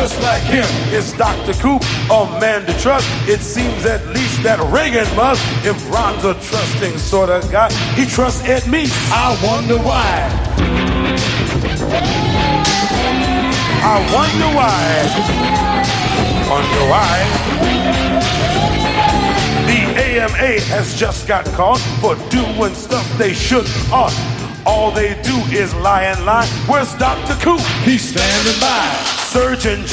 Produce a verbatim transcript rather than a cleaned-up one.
just like him. It's Doctor Coop, a man to trust. It seems at least that Reagan must. If Ron's a trusting sort of guy, he trusts Ed Meese. I wonder why. I wonder why. Wonder why. The A M A has just got caught for doing stuff they shouldn't ought. All they do is lie and lie. Where's Doctor Coop? He's standing by. Surgeon